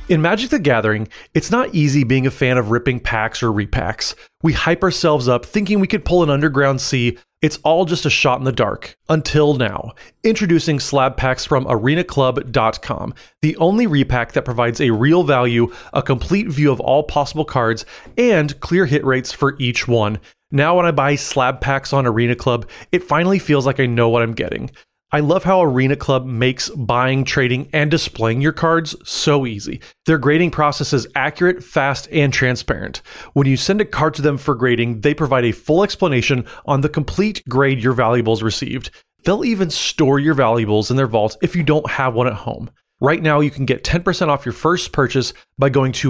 In Magic the Gathering, it's not easy being a fan of ripping packs or repacks. We hype ourselves up thinking we could pull an Underground Sea. It's all just a shot in the dark. Until now. Introducing slab packs from arenaclub.com, the only repack that provides a real value, a complete view of all possible cards, and clear hit rates for each one. Now when I buy slab packs on Arena Club, it finally feels like I know what I'm getting. I love how Arena Club makes buying, trading, and displaying your cards so easy. Their grading process is accurate, fast, and transparent. When you send a card to them for grading, they provide a full explanation on the complete grade your valuables received. They'll even store your valuables in their vault if you don't have one at home. Right now, you can get 10% off your first purchase by going to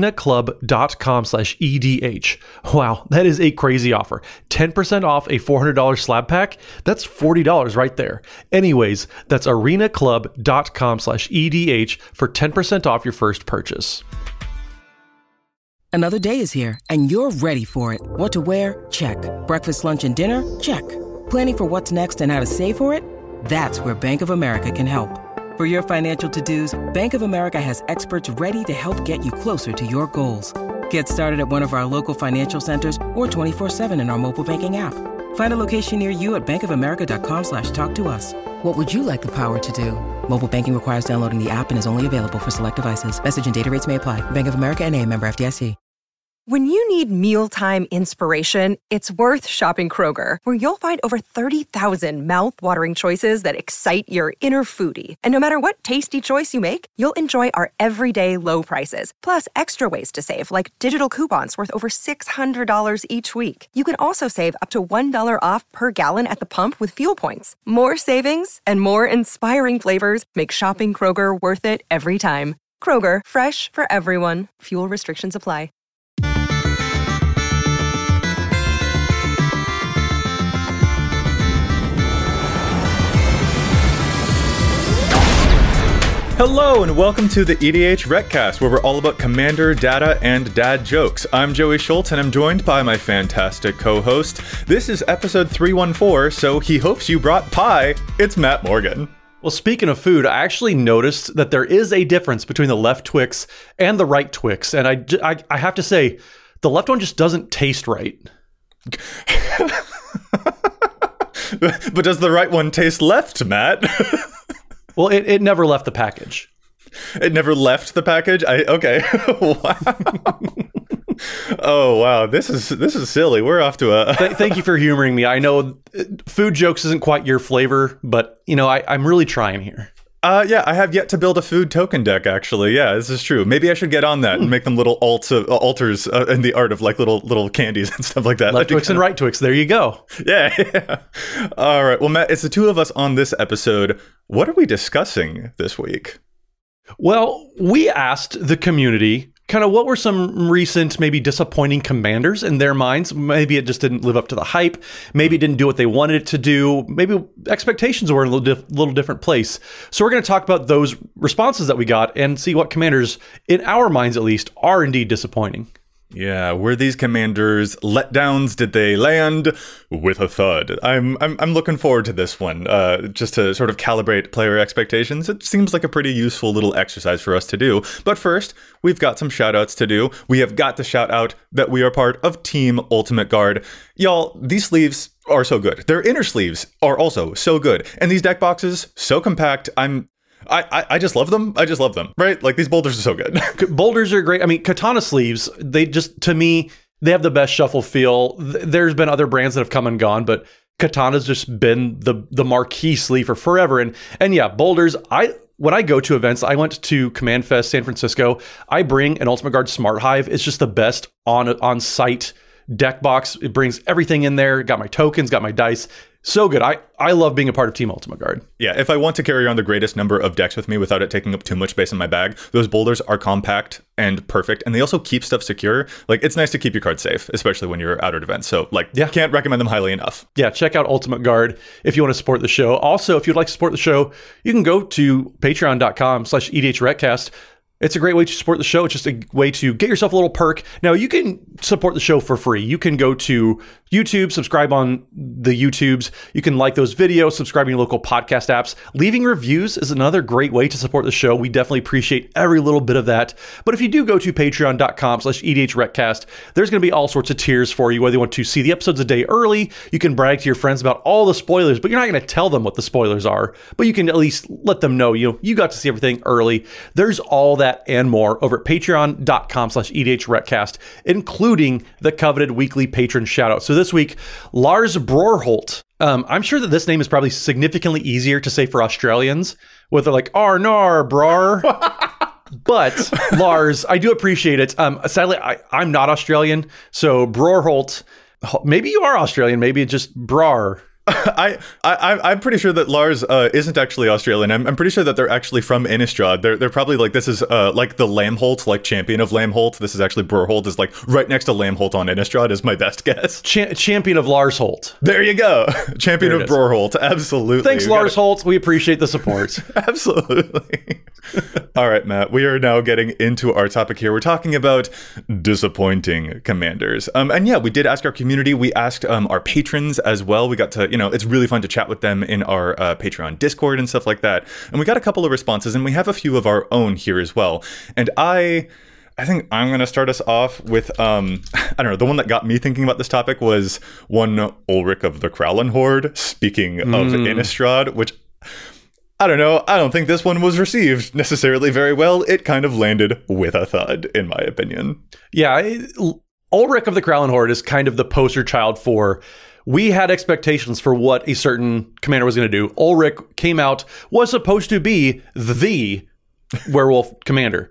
arenaclub.com/EDH. Wow, that is a crazy offer. 10% off a $400 slab pack? That's $40 right there. Anyways, that's arenaclub.com/EDH for 10% off your first purchase. Another day is here, and you're ready for it. What to wear? Check. Breakfast, lunch, and dinner? Check. Planning for what's next and how to save for it? That's where Bank of America can help. For your financial to-dos, Bank of America has experts ready to help get you closer to your goals. Get started at one of our local financial centers or 24/7 in our mobile banking app. Find a location near you at bankofamerica.com/talktous. What would you like the power to do? Mobile banking requires downloading the app and is only available for select devices. Message and data rates may apply. Bank of America N.A., member FDIC. When you need mealtime inspiration, it's worth shopping Kroger, where you'll find over 30,000 mouth-watering choices that excite your inner foodie. And no matter what tasty choice you make, you'll enjoy our everyday low prices, plus extra ways to save, like digital coupons worth over $600 each week. You can also save up to $1 off per gallon at the pump with fuel points. More savings and more inspiring flavors make shopping Kroger worth it every time. Kroger, fresh for everyone. Fuel restrictions apply. Hello and welcome to the EDH Retcast, where we're all about Commander, data, and dad jokes. I'm Joey Schultz, and I'm joined by my fantastic co-host. This is episode 314, so he hopes you brought pie. It's Matt Morgan. Well, speaking of food, I actually noticed that there is a difference between the left Twix and the right Twix, and I have to say, the left one just doesn't taste right. But does the right one taste left, Matt? Well, it never left the package. It never left the package? Okay. Wow. Oh, wow. This is silly. We're off to a... Thank you for humoring me. I know food jokes isn't quite your flavor, but, you know, I'm really trying here. Yeah, I have yet to build a food token deck, actually. Yeah, this is true. Maybe I should get on that and make them little altars in the art of like little candies and stuff like that. Left Twix and right Twix. There you go. Yeah. All right. Well, Matt, it's the two of us on this episode. What are we discussing this week? Well, we asked the community kind of what were some recent, maybe disappointing commanders in their minds. Maybe it just didn't live up to the hype. Maybe it didn't do what they wanted it to do. Maybe expectations were in a little different place. So we're going to talk about those responses that we got and see what commanders, in our minds at least, are indeed disappointing. Yeah, were these commanders letdowns? Did they land with a thud? I'm looking forward to this one, just to sort of calibrate player expectations. It seems like a pretty useful little exercise for us to do. But first, we've got some shout outs to do. We have got to shout out that we are part of Team Ultimate Guard. Y'all, these sleeves are so good. Their inner sleeves are also so good. And these deck boxes, so compact. I just love them. I just love them, right? Like, these boulders are so good. Boulders are great. I mean, Katana sleeves, they just, to me, they have the best shuffle feel. There's been other brands that have come and gone, but Katana's just been the marquee sleeve for forever. And yeah, boulders, when I go to events, I went to Command Fest San Francisco. I bring an Ultimate Guard Smart Hive. It's just the best on-site deck box. It brings everything in there. Got my tokens, got my dice. So good. I love being a part of Team Ultimate Guard. Yeah, if I want to carry on the greatest number of decks with me without it taking up too much space in my bag, those boulders are compact and perfect, and they also keep stuff secure. Like, it's nice to keep your cards safe, especially when you're out at events. So, Can't recommend them highly enough. Yeah, check out Ultimate Guard if you want to support the show. Also, if you'd like to support the show, you can go to patreon.com/EDHRetcast. It's a great way to support the show. It's just a way to get yourself a little perk. Now, you can support the show for free. You can go to YouTube, subscribe on the YouTubes. You can like those videos, subscribe in your local podcast apps. Leaving reviews is another great way to support the show. We definitely appreciate every little bit of that. But if you do go to patreon.com/EDHRECast, there's going to be all sorts of tiers for you, whether you want to see the episodes a day early. You can brag to your friends about all the spoilers, but you're not going to tell them what the spoilers are. But you can at least let them know, you got to see everything early. There's all that and more over at patreon.com/EDHRECast, including the coveted weekly patron shoutout. So this week, Lars Broerholt. I'm sure that this name is probably significantly easier to say for Australians, where they're like, "Arnar, brar." But Lars, I do appreciate it. Sadly, I'm not Australian, so Broerholt, maybe you are Australian, maybe it's just brar. I'm pretty sure that Lars isn't actually Australian. I'm pretty sure that they're actually from Innistrad. They're probably like, this is like the Lamholt, like champion of Lamholt. This is actually Broerholt is like right next to Lamholt on Innistrad is my best guess. Champion of Lars Holt. There you go. Champion of Broerholt. Absolutely. Thanks, Lars Holt. We appreciate the support. Absolutely. All right, Matt, we are now getting into our topic here. We're talking about disappointing commanders. And yeah, we did ask our community. We asked our patrons as well. We got to, it's really fun to chat with them in our Patreon Discord and stuff like that. And we got a couple of responses, and we have a few of our own here as well. And I think I'm going to start us off with, I don't know, the one that got me thinking about this topic was one Ulrich of the Krallen Horde, speaking of Innistrad, which, I don't know, I don't think this one was received necessarily very well. It kind of landed with a thud, in my opinion. Yeah, Ulrich of the Krallen Horde is kind of the poster child for, we had expectations for what a certain commander was going to do. Ulrich came out, was supposed to be the werewolf commander,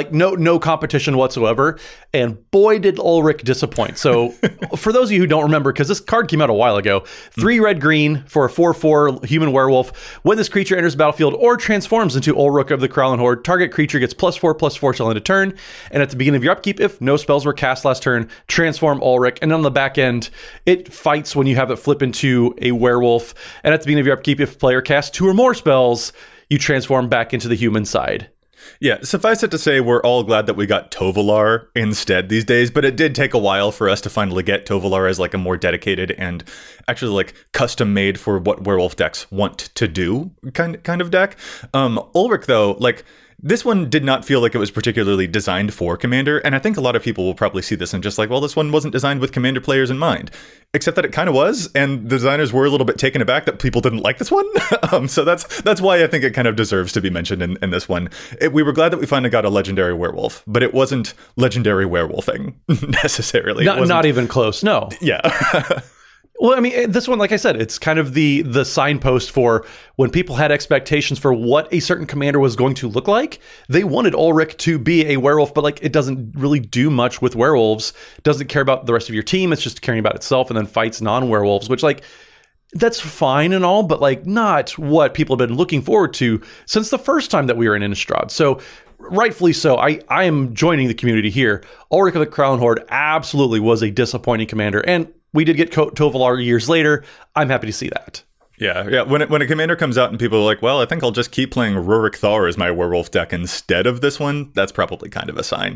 no competition whatsoever, and boy did Ulrich disappoint. So for those of you who don't remember, because this card came out a while ago, 3 red-green for a 4/4 human werewolf. When this creature enters the battlefield or transforms into Ulrich of the Krallen Horde, target creature gets +4/+4 till end of turn, and at the beginning of your upkeep, if no spells were cast last turn, transform Ulrich, and on the back end, it fights when you have it flip into a werewolf, and at the beginning of your upkeep, if player casts 2 or more spells, you transform back into the human side. Yeah, suffice it to say, we're all glad that we got Tovolar instead these days, but it did take a while for us to finally get Tovolar as like a more dedicated and actually like custom made for what werewolf decks want to do kind of deck. Ulrich, though, like, this one did not feel like it was particularly designed for Commander, and I think a lot of people will probably see this and just like, well, this one wasn't designed with Commander players in mind. Except that it kind of was, and the designers were a little bit taken aback that people didn't like this one. So that's why I think it kind of deserves to be mentioned in this one. We were glad that we finally got a legendary werewolf, but it wasn't legendary werewolfing necessarily. Not even close, no. Yeah. Well, I mean, this one, like I said, it's kind of the signpost for when people had expectations for what a certain commander was going to look like. They wanted Ulrich to be a werewolf, but like it doesn't really do much with werewolves. It doesn't care about the rest of your team. It's just caring about itself, and then fights non-werewolves, which like that's fine and all, but like not what people have been looking forward to since the first time that we were in Innistrad. So rightfully so, I am joining the community here. Ulrich of the Krallen Horde absolutely was a disappointing commander, and we did get Tovolar years later. I'm happy to see that. Yeah. When a commander comes out and people are like, well, I think I'll just keep playing Rurik Thar as my werewolf deck instead of this one, that's probably kind of a sign,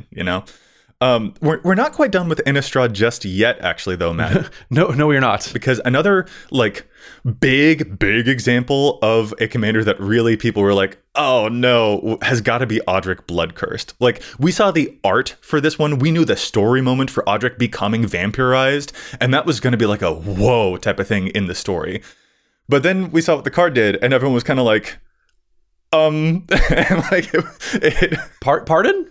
We're not quite done with Innistrad just yet, actually, though, Matt. No, we're not. Because another, like, big example of a commander that really people were like, oh no, has got to be Odric Bloodcursed. Like, we saw the art for this one. We knew the story moment for Odric becoming vampirized, and that was going to be like a whoa type of thing in the story. But then we saw what the card did, and everyone was kind of like, and like pardon?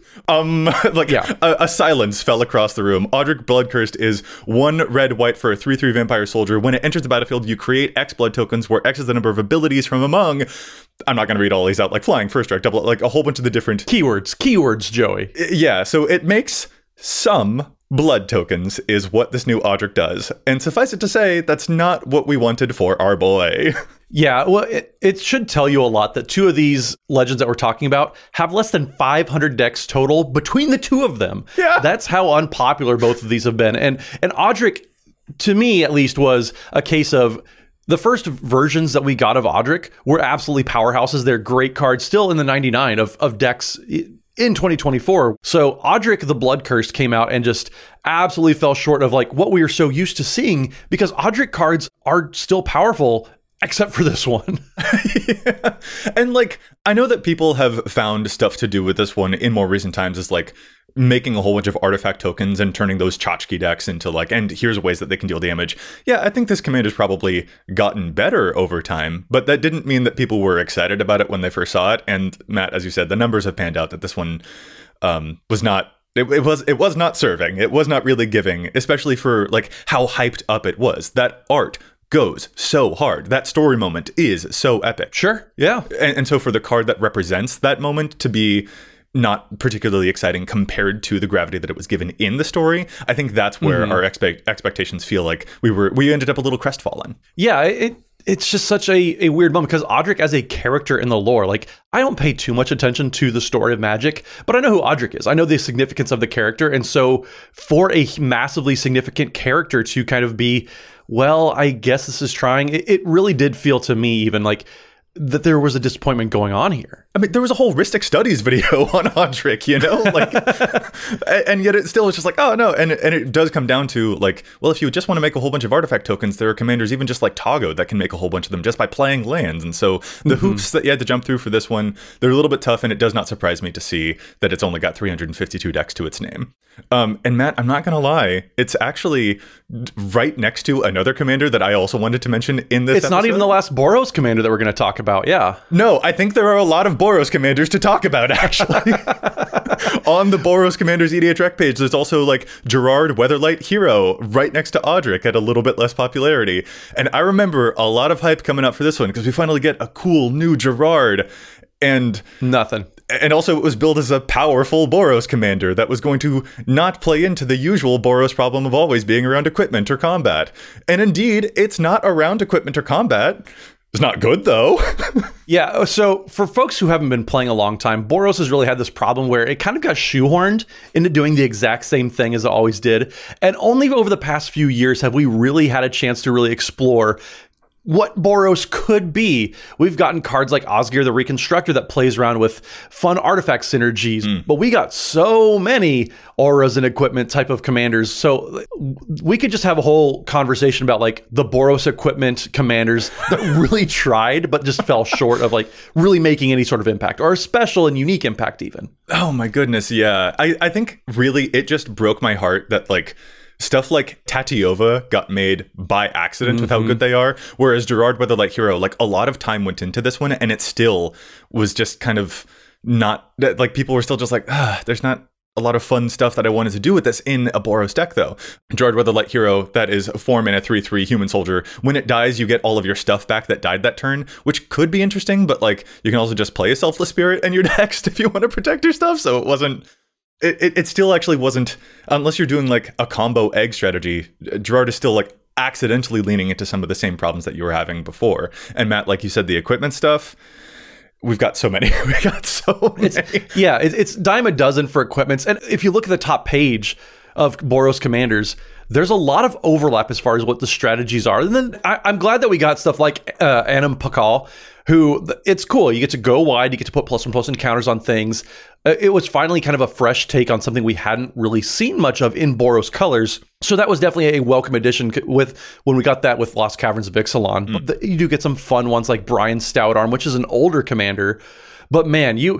A silence fell across the room. Odric Bloodcursed is 1 red/white for a 3/3 vampire soldier. When it enters the battlefield, you create X blood tokens, where X is the number of abilities from among, I'm not going to read all these out, like flying, first strike, double, like a whole bunch of the different keywords, Joey. Yeah, so it makes some blood tokens is what this new Odric does. And suffice it to say, that's not what we wanted for our boy. Yeah, well, it should tell you a lot that 2 of these legends that we're talking about have less than 500 decks total between the 2 of them. Yeah. That's how unpopular both of these have been. And Odric, to me at least, was a case of the first versions that we got of Odric were absolutely powerhouses. They're great cards, still in the 99 of decks in 2024. So Odric the Blood Cursed came out and just absolutely fell short of like what we are so used to seeing, because Odric cards are still powerful except for this one. Yeah. And like, I know that people have found stuff to do with this one in more recent times, is like making a whole bunch of artifact tokens and turning those tchotchke decks into like, and here's ways that they can deal damage. Yeah, I think this commander's probably gotten better over time, but that didn't mean that people were excited about it when they first saw it. And Matt, as you said, the numbers have panned out that this one was not, it was not serving. It was not really giving, especially for like how hyped up it was. That art goes so hard. That story moment is so epic. Sure. Yeah. And so for the card that represents that moment to be not particularly exciting compared to the gravity that it was given in the story, I think that's where our expectations feel like we ended up a little crestfallen. Yeah, it's just such a weird moment, because Odric as a character in the lore, like, I don't pay too much attention to the story of Magic, but I know who Odric is. I know the significance of the character. And so for a massively significant character to kind of be, well, I guess this is trying, it really did feel to me even like that there was a disappointment going on here. I mean, there was a whole Ristic Studies video on Odric, you know, like, and yet it still is just like, oh no. And it does come down to like, well, if you just want to make a whole bunch of artifact tokens, there are commanders, even just like Tago, that can make a whole bunch of them just by playing lands. And so the hoops that you had to jump through for this one, they're a little bit tough. And it does not surprise me to see that it's only got 352 decks to its name. And Matt, I'm not going to lie, it's actually right next to another commander that I also wanted to mention in this episode. Not even the last Boros commander that we're going to talk about. Yeah. No, I think there are a lot of Boros commanders to talk about, actually. On the Boros Commanders EDHREC page, there's also like Gerard Weatherlight Hero right next to Odric at a little bit less popularity. And I remember a lot of hype coming up for this one because we finally get a cool new Gerard. And nothing. And also it was billed as a powerful Boros commander that was going to not play into the usual Boros problem of always being around equipment or combat. And indeed, it's not around equipment or combat. It's not good, though. Yeah, so for folks who haven't been playing a long time, Boros has really had this problem where it kind of got shoehorned into doing the exact same thing as it always did. And only over the past few years have we really had a chance to really explore what Boros could be. We've gotten cards like Osgir the Reconstructor that plays around with fun artifact synergies, but we got so many auras and equipment type of commanders. So we could just have a whole conversation about like the Boros equipment commanders that really tried, but just fell short of like really making any sort of impact, or a special and unique impact even. Oh my goodness, yeah. I think really it just broke my heart that like stuff like Tatyova got made by accident with how good they are, whereas Gerard Weatherlight Hero, like a lot of time went into this one, and it still was just kind of not, like people were still just like, there's not a lot of fun stuff that I wanted to do with this in a Boros deck, though. Gerard Weatherlight Hero, that is a 4-mana 3/3 human soldier. When it dies, you get all of your stuff back that died that turn, which could be interesting, but like you can also just play a Selfless Spirit in your decks if you want to protect your stuff, so it wasn't... It still actually wasn't, unless you're doing like a combo egg strategy, Gerard is still like accidentally leaning into some of the same problems that you were having before. And Matt, like you said, the equipment stuff, we've got so many. We got so many. It's dime a dozen for equipments. And if you look at the top page of Boros Commanders, there's a lot of overlap as far as what the strategies are. And then I'm glad that we got stuff like Anam Pakal, who, it's cool. You get to go wide, you get to put +1/+1 encounters on things. It was finally kind of a fresh take on something we hadn't really seen much of in Boros colors. So that was definitely a welcome addition with when we got that with Lost Caverns of Ixalan. But you do get some fun ones like Brian Stoutarm, which is an older commander. But man, you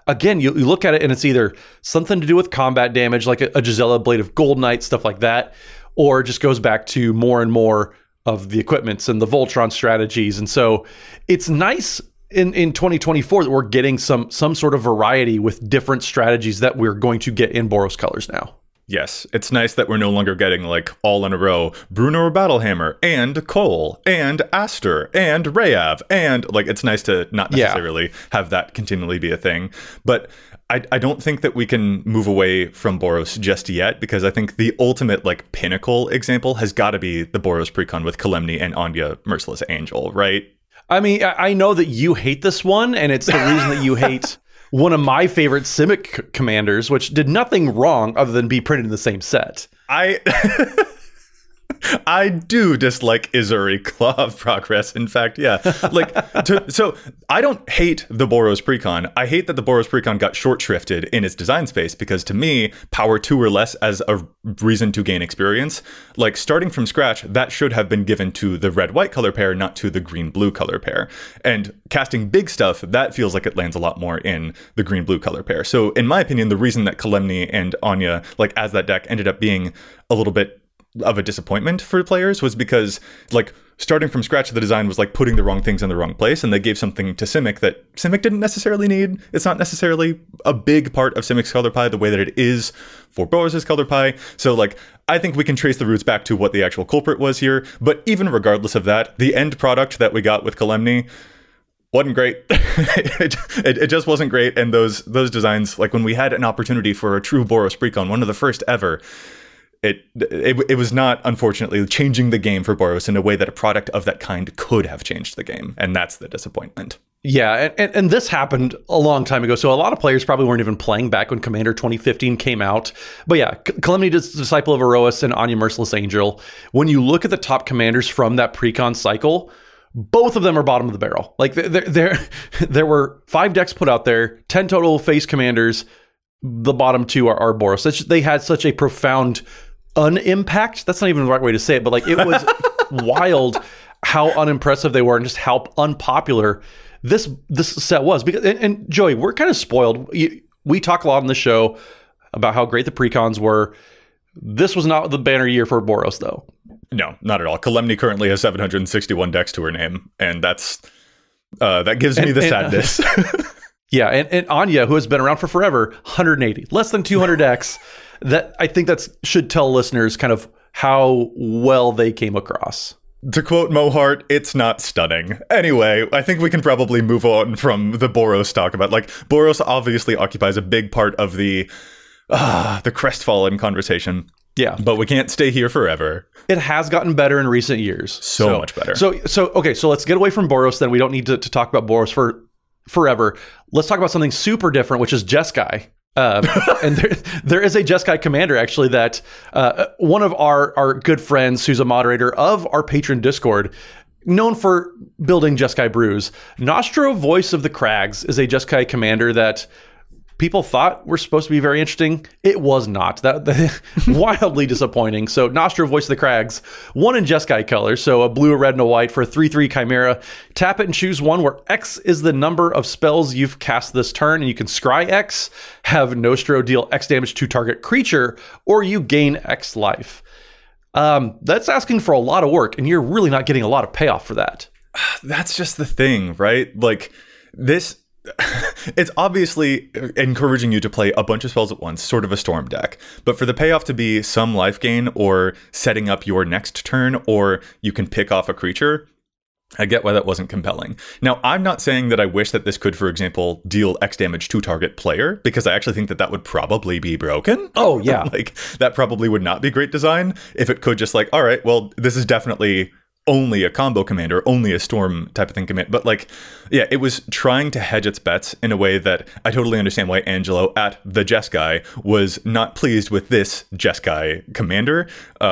look at it and it's either something to do with combat damage, like a Gisela Blade of Gold Knight, stuff like that, or it just goes back to more and more of the equipments and the Voltron strategies. And so it's nice in 2024 that we're getting some sort of variety with different strategies that we're going to get in Boros colors now. Yes, it's nice that we're no longer getting like all in a row Bruno Battlehammer and Cole and Aster and Rayav, and like it's nice to not necessarily have that continually be a thing. But I don't think that we can move away from Boros just yet, because I think the ultimate like pinnacle example has got to be the Boros precon with Kalemny and Anya Merciless Angel, right? I mean, I know that you hate this one, and it's the reason that you hate one of my favorite Simic commanders, which did nothing wrong other than be printed in the same set. I do dislike Izuri Claw of Progress. In fact, yeah. So I don't hate the Boros Precon. I hate that the Boros Precon got short shrifted in its design space, because to me, power 2 or less as a reason to gain experience, like starting from scratch, that should have been given to the red-white color pair, not to the green-blue color pair. And casting big stuff, that feels like it lands a lot more in the green-blue color pair. So in my opinion, the reason that Kalemny and Anya, like as that deck, ended up being a little bit of a disappointment for players was because, like, starting from scratch, the design was like putting the wrong things in the wrong place, and they gave something to Simic that Simic didn't necessarily need. It's not necessarily a big part of Simic's color pie the way that it is for Boros' color pie. So, like, I think we can trace the roots back to what the actual culprit was here. But even regardless of that, the end product that we got with Kalemny wasn't great. it just wasn't great. And those designs, like when we had an opportunity for a true Boros Precon, one of the first ever, it was not, unfortunately, changing the game for Boros in a way that a product of that kind could have changed the game. And that's the disappointment. Yeah, and this happened a long time ago, so a lot of players probably weren't even playing back when Commander 2015 came out. But yeah, Kalemny is Disciple of Aerois and Anya Merciless Angel. When you look at the top commanders from that precon cycle, both of them are bottom of the barrel. Like, there were 5 decks put out there, 10 total face commanders. The bottom 2 are Boros. They had such a profound unimpact. That's not even the right way to say it, but like, it was wild how unimpressive they were and just how unpopular this set was. Because and Joey, we're kind of spoiled. We talk a lot on the show about how great the precons were. This was not the banner year for Boros, though. No, not at all. Kalemny currently has 761 decks to her name, and that gives me the sadness. Yeah, and Anya, who has been around for forever, 180, less than 200 decks. That I think should tell listeners kind of how well they came across. To quote Mohart, it's not stunning. Anyway, I think we can probably move on from the Boros talk about, like, Boros obviously occupies a big part of the crestfallen conversation. Yeah. But we can't stay here forever. It has gotten better in recent years. So much better. So okay, so let's get away from Boros then. We don't need to talk about Boros for forever. Let's talk about something super different, which is Jeskai. And there is a Jeskai commander, actually, that one of our good friends, who's a moderator of our patron Discord, known for building Jeskai brews, Nostro Voice of the Crags, is a Jeskai commander that people thought were supposed to be very interesting. It was not. That wildly disappointing. So Nostro Voice of the Crags, 1 in Jeskai colors, so a blue, a red, and a white for a 3/3 Chimera. Tap it and choose 1 where X is the number of spells you've cast this turn, and you can scry X, have Nostro deal X damage to target creature, or you gain X life. That's asking for a lot of work, and you're really not getting a lot of payoff for that. That's just the thing, right? Like, this... It's obviously encouraging you to play a bunch of spells at once, sort of a storm deck. But for the payoff to be some life gain or setting up your next turn, or you can pick off a creature, I get why that wasn't compelling. Now, I'm not saying that I wish that this could, for example, deal X damage to target player, because I actually think that would probably be broken. Oh, yeah. Like, that probably would not be great design if it could just, like, all right, well, this is definitely only a combo commander, only a storm type of thing command. But, like, yeah, it was trying to hedge its bets in a way that I totally understand why Angelo at the Jeskai was not pleased with this Jeskai commander.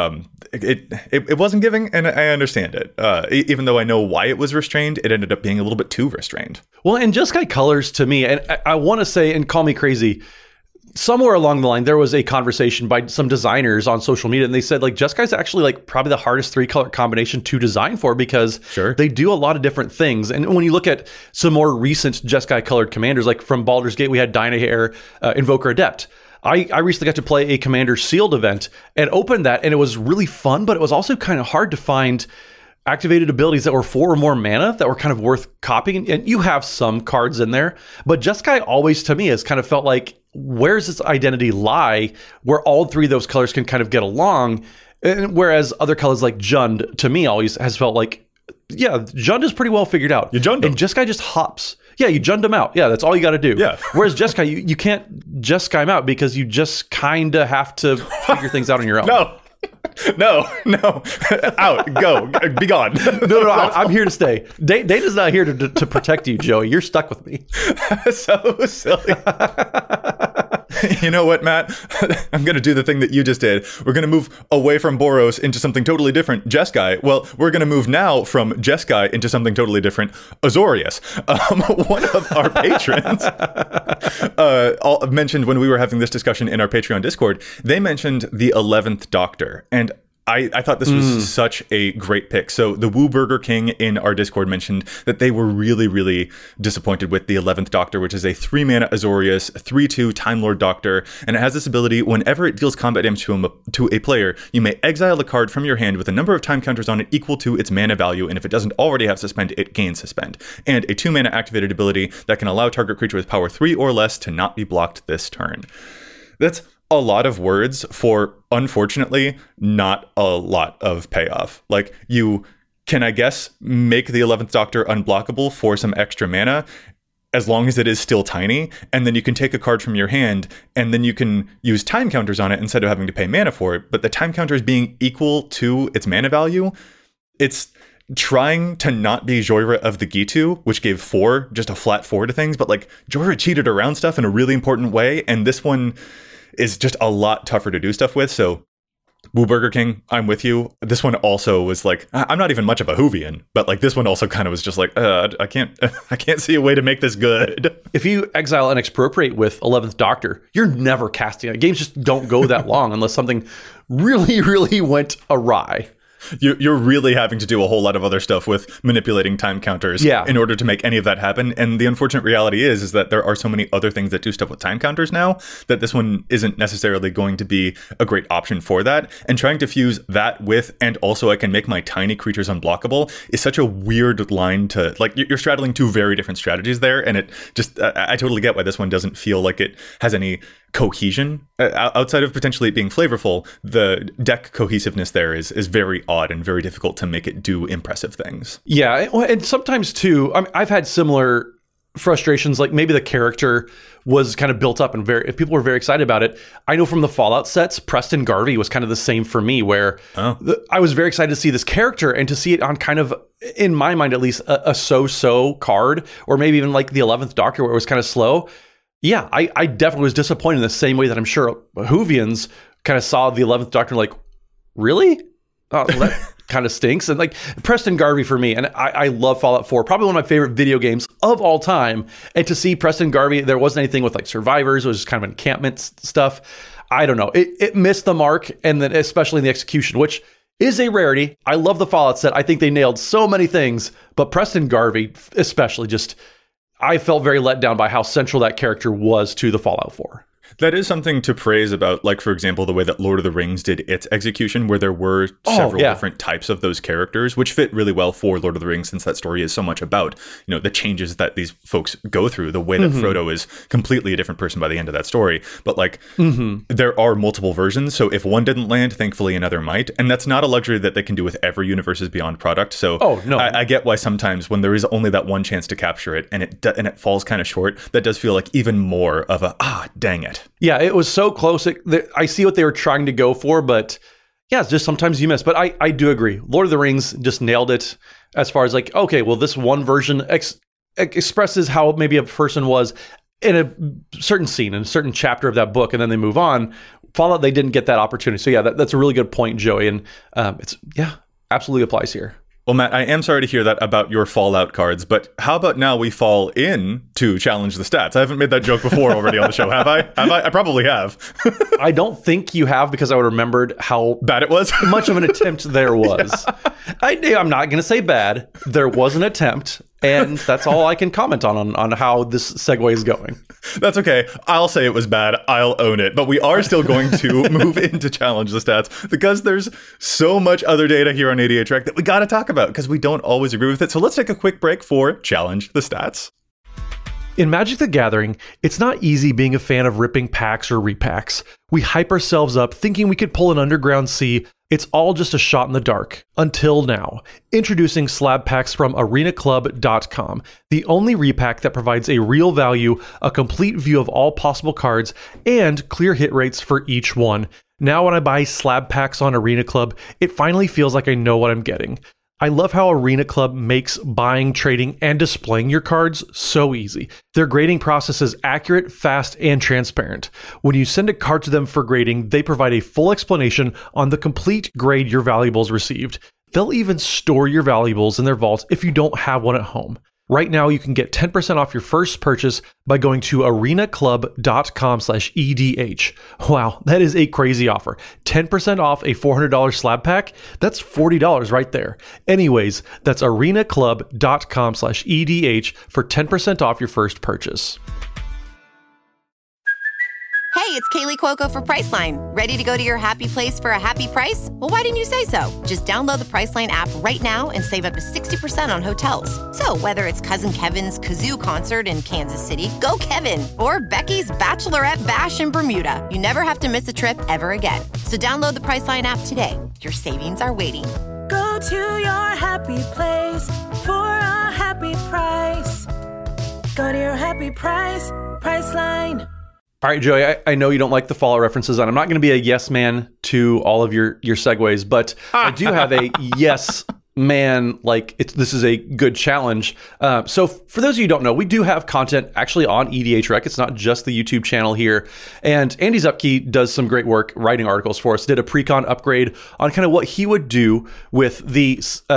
It wasn't giving, and I understand it. Even though I know why it was restrained, it ended up being a little bit too restrained. Well, and Jeskai colors, to me, and I want to say, and call me crazy, somewhere along the line, there was a conversation by some designers on social media, and they said, like, Jeskai's actually, like, probably the hardest 3-color combination to design for, because they do a lot of different things. And when you look at some more recent Jeskai colored commanders, like from Baldur's Gate, we had Dynaheir, Invoker Adept. I recently got to play a Commander Sealed event and opened that, and it was really fun, but it was also kind of hard to find activated abilities that were 4 or more mana that were kind of worth copying. And you have some cards in there, but Jeskai always, to me, has kind of felt like, where's its identity lie, where all 3 of those colors can kind of get along. And whereas other colors like Jund, to me, always has felt like, yeah, Jund is pretty well figured out. You Jund him. And Jeskai just hops. Yeah, you Jund him out. Yeah, that's all you got to do. Yeah. Whereas Jeskai, you can't Jeskai him out, because you just kind of have to figure things out on your own. No, out, go, be gone. No, I'm here to stay. Data's not here to protect you, Joey. You're stuck with me. So silly. You know what, Matt? I'm going to do the thing that you just did. We're going to move away from Boros into something totally different, Jeskai. Well, we're going to move now from Jeskai into something totally different, Azorius. One of our patrons mentioned when we were having this discussion in our Patreon Discord, they mentioned the 11th Doctor. And I thought this was such a great pick. So the Woo Burger King in our Discord mentioned that they were really, really disappointed with the 11th Doctor, which is a 3-mana Azorius, 3/2 Time Lord Doctor, and it has this ability, whenever it deals combat damage to a player, you may exile a card from your hand with a number of time counters on it equal to its mana value, and if it doesn't already have Suspend, it gains Suspend. And a 2-mana activated ability that can allow target creature with power 3 or less to not be blocked this turn. That's a lot of words for, unfortunately, not a lot of payoff. Like, you can, I guess, make the 11th Doctor unblockable for some extra mana, as long as it is still tiny, and then you can take a card from your hand, and then you can use time counters on it instead of having to pay mana for it. But the time counters being equal to its mana value, it's trying to not be Joyra of the Gitu, which gave 4, just a flat 4 to things, but like Joyra cheated around stuff in a really important way, and this one is just a lot tougher to do stuff with. So Woo Burger King, I'm with you. This one also was like, I'm not even much of a Whovian, but like this one also kind of was just like, I can't see a way to make this good. If you exile and expropriate with 11th Doctor, you're never casting it. Games just don't go that long unless something really, really went awry. You're really having to do a whole lot of other stuff with manipulating time counters in order to make any of that happen. And the unfortunate reality is that there are so many other things that do stuff with time counters now that this one isn't necessarily going to be a great option for that. And trying to fuse that with, and also I can make my tiny creatures unblockable, is such a weird line to, like, you're straddling two very different strategies there. And it just, I totally get why this one doesn't feel like it has any cohesion. Outside of potentially it being flavorful, the deck cohesiveness there is very odd and very difficult to make it do impressive things. Yeah, and sometimes too, I've had similar frustrations, like maybe the character was kind of built up and people were very excited about it. I know from the Fallout sets, Preston Garvey was kind of the same for me, where I was very excited to see this character and to see it on kind of, in my mind at least, a so-so card, or maybe even like the 11th Doctor where it was kind of slow. Yeah, I definitely was disappointed in the same way that I'm sure Whovians kind of saw the 11th Doctor like, really? Well, that kind of stinks. And like Preston Garvey for me, and I love Fallout 4, probably one of my favorite video games of all time. And to see Preston Garvey, there wasn't anything with like survivors, it was just kind of encampment stuff. I don't know. It missed the mark, and then especially in the execution, which is a rarity. I love the Fallout set. I think they nailed so many things, but Preston Garvey especially just, I felt very let down by how central that character was to the Fallout 4. That is something to praise about, like, for example, the way that Lord of the Rings did its execution, where there were several different types of those characters, which fit really well for Lord of the Rings, since that story is so much about, you know, the changes that these folks go through, the way that Frodo is completely a different person by the end of that story. But, like, there are multiple versions, so if one didn't land, thankfully another might. And that's not a luxury that they can do with every Universes Beyond product. So I get why sometimes when there is only that one chance to capture it, and it falls kind of short, that does feel like even more of a, dang it. Yeah, it was so close. I see what they were trying to go for, but yeah, it's just sometimes you miss. But I do agree. Lord of the Rings just nailed it as far as like, okay, well, this one version expresses how maybe a person was in a certain scene, in a certain chapter of that book, and then they move on. Fallout, they didn't get that opportunity. So yeah, that's a really good point, Joey. And it's absolutely applies here. Well, Matt, I am sorry to hear that about your Fallout cards, but how about now we fall in to challenge the stats? I haven't made that joke before already on the show, have I? I probably have. I don't think you have, because I would have remembered how bad it was. Much of an attempt there was. Yeah. I'm not going to say bad. There was an attempt, and that's all I can comment on how this segue is going. That's okay. I'll say it was bad. I'll own it. But we are still going to move into challenge the stats, because there's so much other data here on 88 Trek that we got to talk about, because we don't always agree with it. So let's take a quick break for challenge the stats. In Magic the Gathering, it's not easy being a fan of ripping packs or repacks. We hype ourselves up thinking we could pull an underground sea. It's all just a shot in the dark. Until now. Introducing slab packs from arenaclub.com, the only repack that provides a real value, a complete view of all possible cards, and clear hit rates for each one. Now when I buy slab packs on Arena Club, it finally feels like I know what I'm getting. I love how Arena Club makes buying, trading, and displaying your cards so easy. Their grading process is accurate, fast, and transparent. When you send a card to them for grading, they provide a full explanation on the complete grade your valuables received. They'll even store your valuables in their vault if you don't have one at home. Right now, you can get 10% off your first purchase by going to arenaclub.com/EDH. Wow, that is a crazy offer. 10% off a $400 slab pack? That's $40 right there. Anyways, that's arenaclub.com/EDH for 10% off your first purchase. Hey, it's Kaylee Cuoco for Priceline. Ready to go to your happy place for a happy price? Well, why didn't you say so? Just download the Priceline app right now and save up to 60% on hotels. So whether it's Cousin Kevin's Kazoo Concert in Kansas City, go Kevin, or Becky's Bachelorette Bash in Bermuda, you never have to miss a trip ever again. So download the Priceline app today. Your savings are waiting. Go to your happy place for a happy price. Go to your happy price, Priceline. All right, Joey, I know you don't like the Fallout references, and I'm not going to be a yes man to all of your segues, but I do have a yes man, this is a good challenge. So for those of you who don't know, we do have content actually on EDH Rec. It's not just the YouTube channel here. And Andy Zupke does some great work writing articles for us. Did a pre-con upgrade on kind of what he would do with the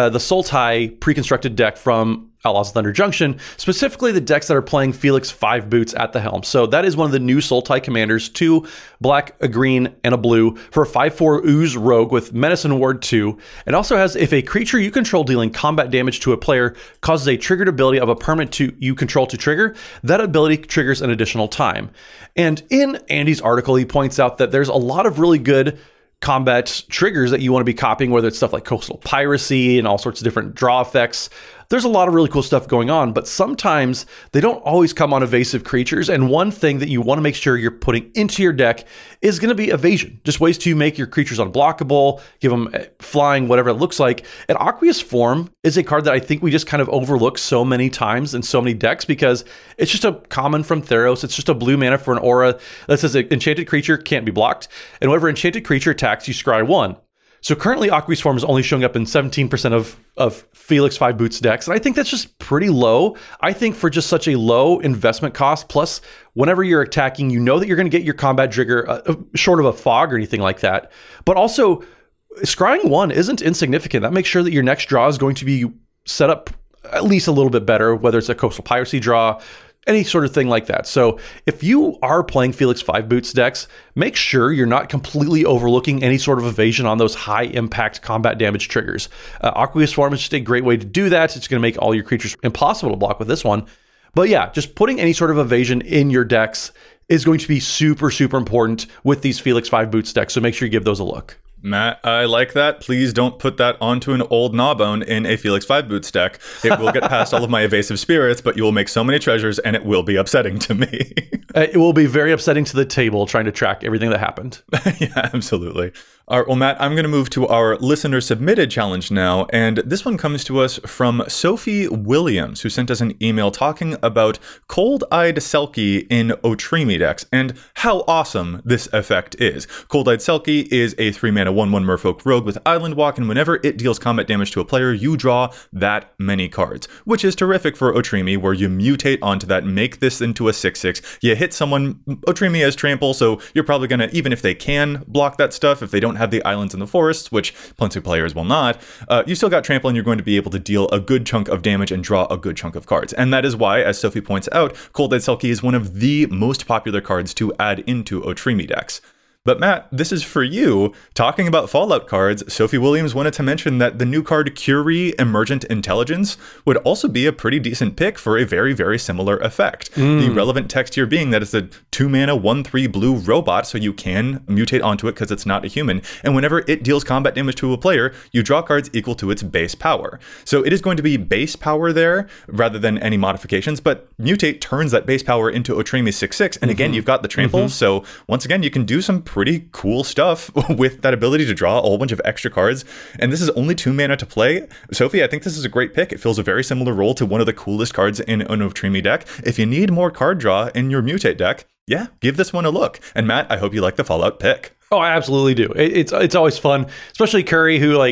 Sultai pre-constructed deck from Outlaws of Thunder Junction, specifically the decks that are playing Felix 5 Boots at the helm. So that is one of the new Sultai commanders, 2 black, a green, and a blue for a 5/4 Ooze Rogue with Menace and Ward 2. It also has, if a creature you control dealing combat damage to a player causes a triggered ability of a permanent you control to trigger, that ability triggers an additional time. And in Andy's article, he points out that there's a lot of really good combat triggers that you want to be copying, whether it's stuff like Coastal Piracy and all sorts of different draw effects. There's a lot of really cool stuff going on, but sometimes they don't always come on evasive creatures. And one thing that you want to make sure you're putting into your deck is going to be evasion. Just ways to make your creatures unblockable, give them flying, whatever it looks like. And Aqueous Form is a card that I think we just kind of overlook so many times in so many decks because it's just a common from Theros. It's just a blue mana for an aura that says an enchanted creature can't be blocked. And whenever enchanted creature attacks, you scry 1. So currently, Aqueous Form is only showing up in 17% of Felix 5 Boots decks. And I think that's just pretty low. I think for just such a low investment cost, plus whenever you're attacking, you know that you're going to get your combat trigger short of a fog or anything like that. But also, scrying 1 isn't insignificant. That makes sure that your next draw is going to be set up at least a little bit better, whether it's a Coastal Piracy draw, any sort of thing like that. So if you are playing Felix 5 Boots decks, make sure you're not completely overlooking any sort of evasion on those high impact combat damage triggers. Aqueous Form is just a great way to do that. It's going to make all your creatures impossible to block with this one. But yeah, just putting any sort of evasion in your decks is going to be super, super important with these Felix 5 Boots decks. So make sure you give those a look. Matt, I like that. Please don't put that onto an old Gnawbone in a Felix 5 Boots deck. It will get past all of my evasive spirits, but you will make so many treasures and it will be upsetting to me. It will be very upsetting to the table trying to track everything that happened. Yeah, absolutely. All right, well, Matt, I'm going to move to our listener-submitted challenge now, and this one comes to us from Sophie Williams, who sent us an email talking about Cold-Eyed Selkie in Otrimi decks and how awesome this effect is. Cold-Eyed Selkie is a 3-mana 1/1 Merfolk Rogue with Island Walk, and whenever it deals combat damage to a player, you draw that many cards, which is terrific for Otrimi, where you mutate onto that, make this into a 6/6. You hit someone, Otrimi has trample, so you're probably going to, even if they can block that stuff, if they don't have the islands in the forests, which plenty of players will not, you still got trample and you're going to be able to deal a good chunk of damage and draw a good chunk of cards. And that is why, as Sophie points out, Cold-Eyed Selkie is one of the most popular cards to add into Otrimi decks. But Matt, this is for you. Talking about Fallout cards, Sophie Williams wanted to mention that the new card Curie Emergent Intelligence would also be a pretty decent pick for a very, very similar effect. The relevant text here being that it's a 2-mana 1/3 blue robot, so you can mutate onto it because it's not a human. And whenever it deals combat damage to a player, you draw cards equal to its base power. So it is going to be base power there rather than any modifications, but mutate turns that base power into Otrimi 6/6. And again, you've got the trample. So once again, you can do some pretty cool stuff with that ability to draw a whole bunch of extra cards. And this is only 2 mana to play. Sophie, I think this is a great pick. It fills a very similar role to one of the coolest cards in an Otrimi deck. If you need more card draw in your mutate deck, yeah, give this one a look. And Matt, I hope you like the Fallout pick. Oh, I absolutely do. It's always fun, especially Curry, who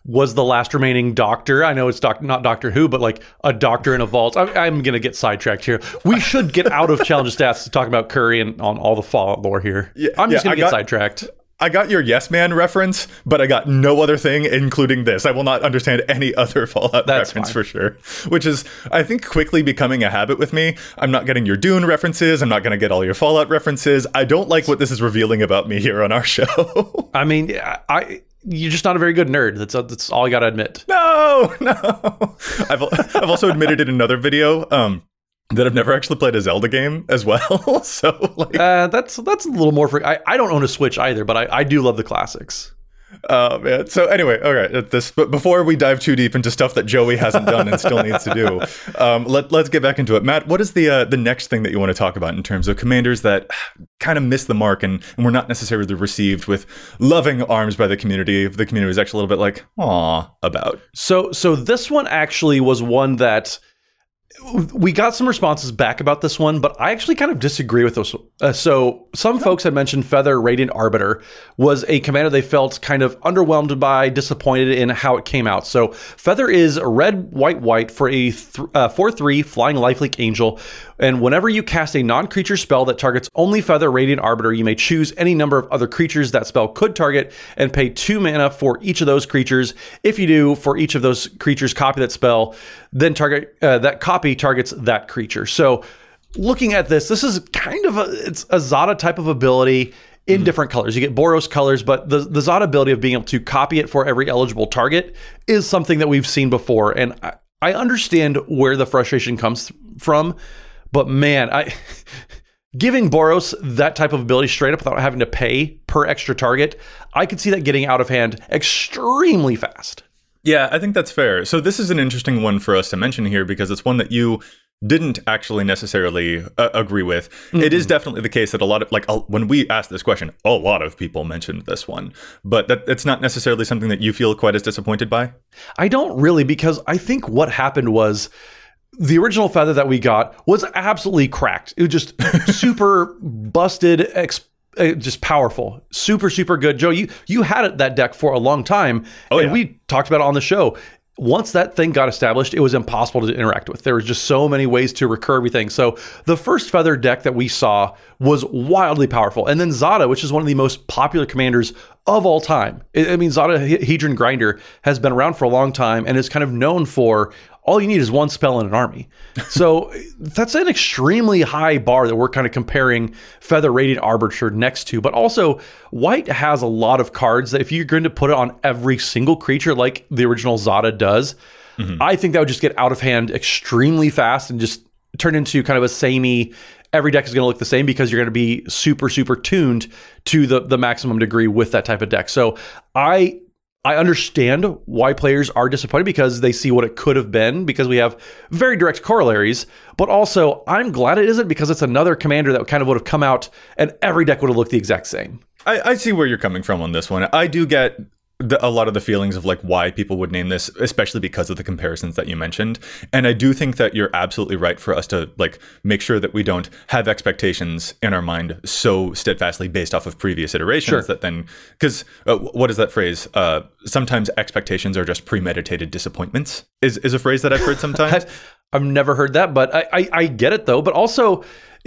was the last remaining doctor. I know it's not Doctor Who, but like a doctor in a vault. I'm going to get sidetracked here. We should get out of Challenge Stats to talk about Curry and on all the Fallout lore here. I'm just going to get sidetracked. I got your Yes Man reference, but I got no other thing, including this. I will not understand any other Fallout reference for sure. Which is, I think, quickly becoming a habit with me. I'm not getting your Dune references. I'm not going to get all your Fallout references. I don't like what this is revealing about me here on our show. I mean, you're just not a very good nerd. That's all I got to admit. No. I've also admitted in another video that I've never actually played a Zelda game as well. So like, that's a little more for. I don't own a Switch either, but I do love the classics. Oh man. So anyway, okay. But before we dive too deep into stuff that Joey hasn't done and still needs to do, let's get back into it. Matt, what is the next thing that you want to talk about in terms of commanders that kind of missed the mark and were not necessarily received with loving arms by the community? The community was actually a little bit like, aw, about. So this one actually was one that we got some responses back about this one, but I actually kind of disagree with those. So some folks had mentioned Feather Radiant Arbiter was a commander they felt kind of underwhelmed by, disappointed in how it came out. So Feather is red, white for a 4/3 flying lifelink angel. And whenever you cast a non-creature spell that targets only Feather Radiant Arbiter, you may choose any number of other creatures that spell could target and pay 2 mana for each of those creatures. If you do, for each of those creatures, copy that spell, then target that copy targets that creature. So looking at this is kind of it's a Zada type of ability in different colors. You get Boros colors, but the Zada ability of being able to copy it for every eligible target is something that we've seen before. And I understand where the frustration comes from, but man, giving Boros that type of ability straight up without having to pay per extra target, I could see that getting out of hand extremely fast. Yeah, I think that's fair. So this is an interesting one for us to mention here because it's one that you didn't actually necessarily agree with. Mm-hmm. It is definitely the case that a lot of, when we asked this question, a lot of people mentioned this one, but it's not necessarily something that you feel quite as disappointed by? I don't really, because I think what happened was the original Feather that we got was absolutely cracked. It was just super busted, just powerful, super good. Joe, you had that deck for a long time, we talked about it on the show. Once that thing got established, it was impossible to interact with. There was just so many ways to recur everything. So the first Feather deck that we saw was wildly powerful. And then Zada, which is one of the most popular commanders of all time. I mean, Zada Hedron Grinder has been around for a long time and is kind of known for all you need is one spell in an army. So that's an extremely high bar that we're kind of comparing Feather Radiant Arbiter next to. But also, White has a lot of cards that if you're going to put it on every single creature like the original Zada does, I think that would just get out of hand extremely fast and just turn into kind of a samey, every deck is going to look the same because you're going to be super tuned to the maximum degree with that type of deck. So I understand why players are disappointed because they see what it could have been because we have very direct corollaries, but also I'm glad it isn't because it's another commander that kind of would have come out and every deck would have looked the exact same. I see where you're coming from on this one. I do get a lot of the feelings of why people would name this, especially because of the comparisons that you mentioned. And I do think that you're absolutely right for us to make sure that we don't have expectations in our mind so steadfastly based off of previous iterations that then, because what is that phrase? Sometimes expectations are just premeditated disappointments is a phrase that I've heard sometimes. I've never heard that, but I get it though. But also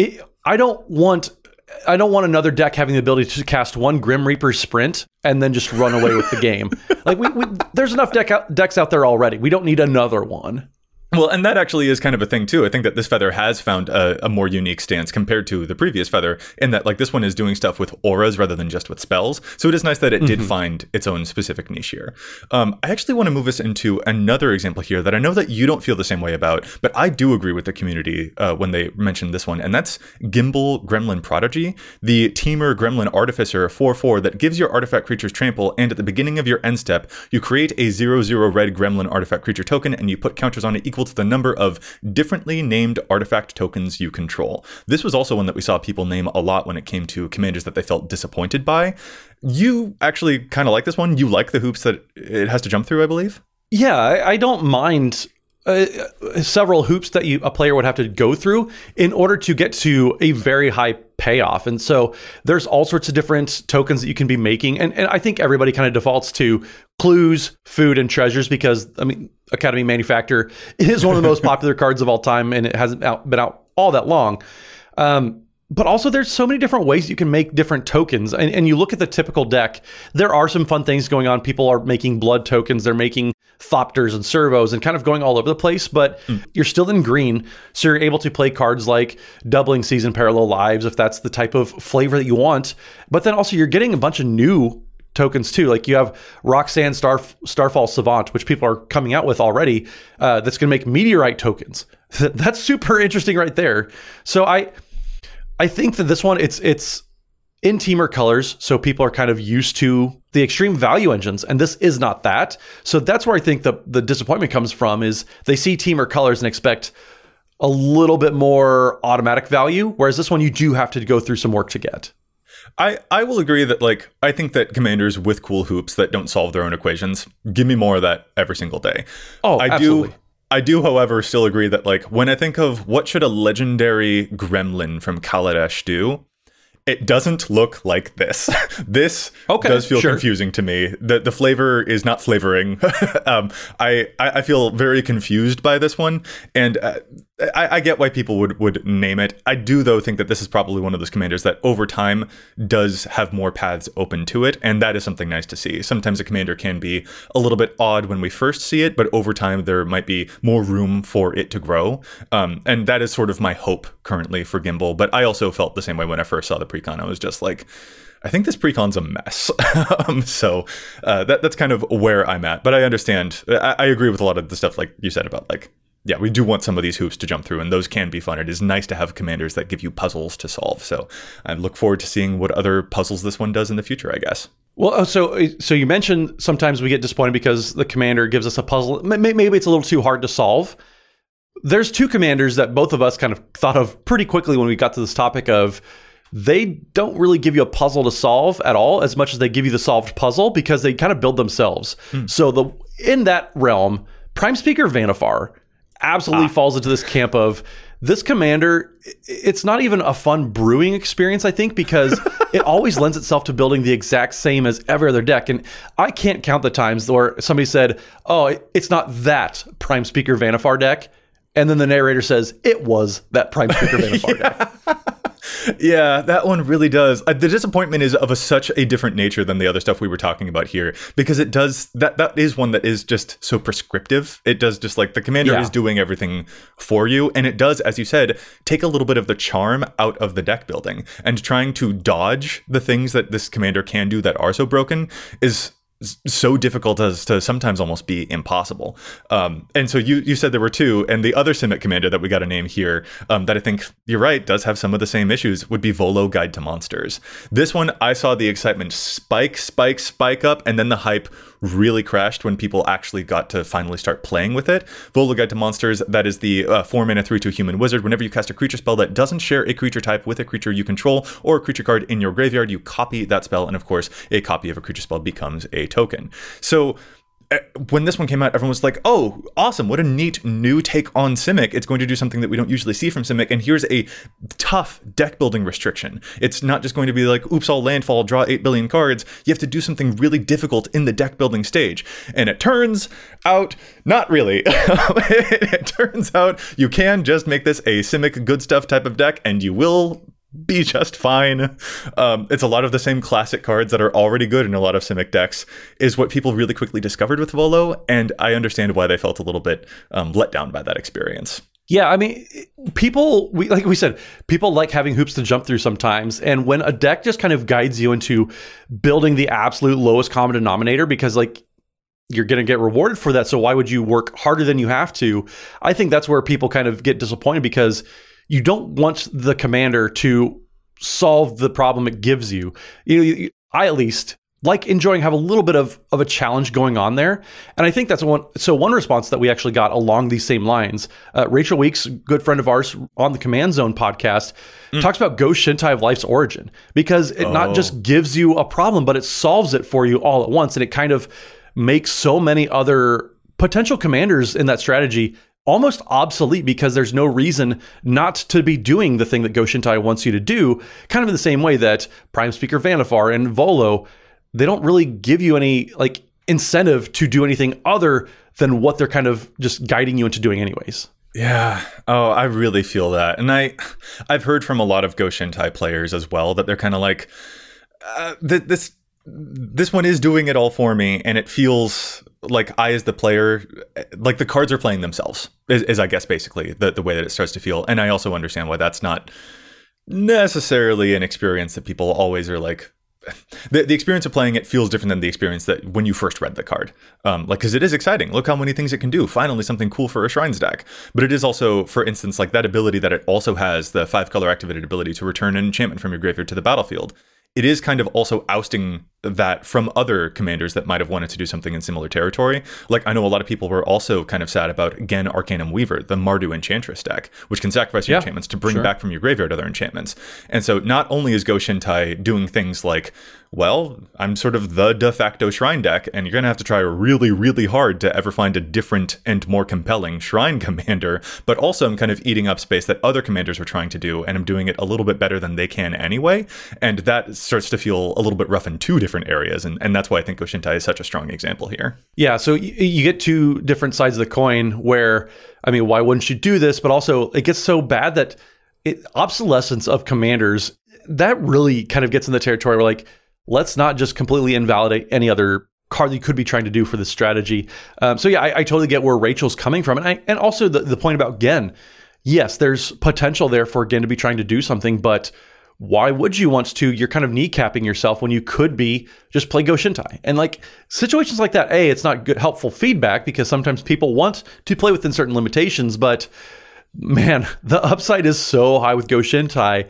I don't want another deck having the ability to cast one Grim Reaper Sprint and then just run away with the game. There's enough decks out there already. We don't need another one. Well, and that actually is kind of a thing too. I think that this Feather has found a more unique stance compared to the previous Feather in that this one is doing stuff with auras rather than just with spells. So it is nice that it did find its own specific niche here. I actually want to move us into another example here that I know that you don't feel the same way about, but I do agree with the community when they mentioned this one, and that's Gimbal Gremlin Prodigy, the Teamer Gremlin Artificer 4/4 that gives your artifact creatures trample, and at the beginning of your end step, you create a 0/0 red Gremlin artifact creature token, and you put counters on it equal to the number of differently named artifact tokens you control. This was also one that we saw people name a lot when it came to commanders that they felt disappointed by. You actually kind of like this one. You like the hoops that it has to jump through, I believe? Yeah, I don't mind several hoops that a player would have to go through in order to get to a very high payoff. And so there's all sorts of different tokens that you can be making. And I think everybody kind of defaults to clues, food, and treasures because, I mean, Academy Manufactor is one of the most popular cards of all time, and it hasn't been out all that long. But also there's so many different ways you can make different tokens. And you look at the typical deck, there are some fun things going on. People are making blood tokens. They're making Thopters and servos and kind of going all over the place, but you're still in green. So you're able to play cards like Doubling Season Parallel Lives, if that's the type of flavor that you want. But then also you're getting a bunch of new tokens too. Like you have Roxanne Starfall Savant, which people are coming out with already, that's going to make Meteorite tokens. That's super interesting right there. So I think that this one, it's in Temur colors, so people are kind of used to the extreme value engines, and this is not that. So that's where I think the disappointment comes from, is they see Temur colors and expect a little bit more automatic value, whereas this one you do have to go through some work to get. I will agree that, like, I think that commanders with cool hoops that don't solve their own equations, give me more of that every single day. Oh, absolutely. I do, however, still agree that, like, when I think of what should a legendary gremlin from Kaladesh do, it doesn't look like this. This does feel confusing to me. The flavor is not flavoring. I feel very confused by this one, and I get why people would name it. I do, though, think that this is probably one of those commanders that over time does have more paths open to it, and that is something nice to see. Sometimes a commander can be a little bit odd when we first see it, but over time there might be more room for it to grow, and that is sort of my hope currently for Gimbal. But I also felt the same way when I first saw the precon. I was just like, I think this precon's a mess. So that's kind of where I'm at. But I understand. I agree with a lot of the stuff like you said about, like, yeah, we do want some of these hoops to jump through, and those can be fun. It is nice to have commanders that give you puzzles to solve. So I look forward to seeing what other puzzles this one does in the future, I guess. Well, so you mentioned sometimes we get disappointed because the commander gives us a puzzle. Maybe it's a little too hard to solve. There's two commanders that both of us kind of thought of pretty quickly when we got to this topic of, they don't really give you a puzzle to solve at all as much as they give you the solved puzzle because they kind of build themselves. So in that realm, Prime Speaker Vannifar absolutely falls into this camp of, this commander, it's not even a fun brewing experience, I think, because it always lends itself to building the exact same as every other deck. And I can't count the times where somebody said, oh, it's not that Prime Speaker Vannifar deck. And then the narrator says, it was that Prime Speaker Vannifar deck. Yeah, that one really does. The disappointment is of such a different nature than the other stuff we were talking about here, because it does that is one that is just so prescriptive. It does just, like, the commander is doing everything for you, and it does, as you said, take a little bit of the charm out of the deck building, and trying to dodge the things that this commander can do that are so broken is so difficult as to sometimes almost be impossible. And so you said there were two, and the other Simic commander that we got to name here, that I think you're right does have some of the same issues, would be Volo Guide to Monsters. This one, I saw the excitement spike up, and then the hype really crashed when people actually got to finally start playing with it. Volo Guide to Monsters, that is the 4-mana 3/2 human wizard. Whenever you cast a creature spell that doesn't share a creature type with a creature you control or a creature card in your graveyard, you copy that spell, and of course a copy of a creature spell becomes a token. So when this one came out, everyone was like, oh, awesome, what a neat new take on Simic. It's going to do something that we don't usually see from Simic, and here's a tough deck building restriction. It's not just going to be like, oops, all landfall, draw 8 billion cards. You have to do something really difficult in the deck building stage. And it turns out, not really. It turns out you can just make this a Simic good stuff type of deck, and you will be just fine. It's a lot of the same classic cards that are already good in a lot of Simic decks, is what people really quickly discovered with Volo, and I understand why they felt a little bit let down by that experience. Yeah, I mean, like we said, people like having hoops to jump through sometimes, and when a deck just kind of guides you into building the absolute lowest common denominator, because, like, you're going to get rewarded for that, so why would you work harder than you have to? I think that's where people kind of get disappointed, because you don't want the commander to solve the problem it gives you. I at least like enjoying have a little bit of a challenge going on there. And I think that's one response that we actually got along these same lines. Rachel Weeks, good friend of ours on the Command Zone podcast, talks about Ghost Shintai of Life's Origin, because it not just gives you a problem, but it solves it for you all at once. And it kind of makes so many other potential commanders in that strategy almost obsolete because there's no reason not to be doing the thing that Go Shintai wants you to do, kind of in the same way that Prime Speaker Vannifar and Volo, they don't really give you any like incentive to do anything other than what they're kind of just guiding you into doing anyways. Yeah. Oh, I really feel that. And I've heard from a lot of Go Shintai players as well that they're kind of like, this one is doing it all for me, and it feels like I, as the player, like the cards are playing themselves, is I guess basically the way that it starts to feel. And I also understand why that's not necessarily an experience that people always are like. The experience of playing it feels different than the experience that when you first read the card. Like, because it is exciting. Look how many things it can do. Finally, something cool for a Shrines deck. But it is also, for instance, like that ability that it also has, the 5-color activated ability to return an enchantment from your graveyard to the battlefield. It is kind of also ousting that from other commanders that might have wanted to do something in similar territory. Like, I know a lot of people were also kind of sad about Gen Arcanum Weaver, the Mardu Enchantress deck, which can sacrifice your enchantments to bring back from your graveyard other enchantments. And so not only is Go Shintai doing things like, well, I'm sort of the de facto shrine deck, and you're going to have to try really, really hard to ever find a different and more compelling shrine commander, but also I'm kind of eating up space that other commanders are trying to do, and I'm doing it a little bit better than they can anyway. And that starts to feel a little bit rough in two different areas, and that's why I think Go Shintai is such a strong example here. Yeah, so you get two different sides of the coin where, I mean, why wouldn't you do this? But also, it gets so bad that obsolescence of commanders, that really kind of gets in the territory where, like, let's not just completely invalidate any other card that you could be trying to do for this strategy. So yeah, I totally get where Rachel's coming from. And also the point about Gen. Yes, there's potential there for Gen to be trying to do something, but why would you want to? You're kind of kneecapping yourself when you could be just play Go Shintai. And like situations like that, it's not good, helpful feedback because sometimes people want to play within certain limitations, but man, the upside is so high with Go Shintai.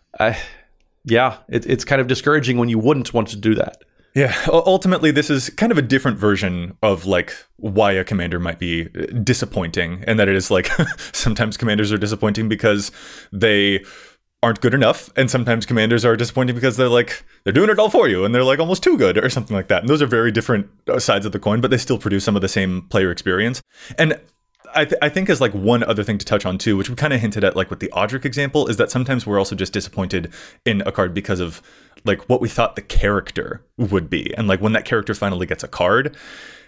Yeah, it's kind of discouraging when you wouldn't want to do that. Yeah, ultimately, this is kind of a different version of like why a commander might be disappointing, and that it is like sometimes commanders are disappointing because they aren't good enough, and sometimes commanders are disappointing because they're doing it all for you, and they're like almost too good or something like that. And those are very different sides of the coin, but they still produce some of the same player experience. And I think as like one other thing to touch on too, which we kind of hinted at like with the Audric example, is that sometimes we're also just disappointed in a card because of like what we thought the character would be. And like when that character finally gets a card,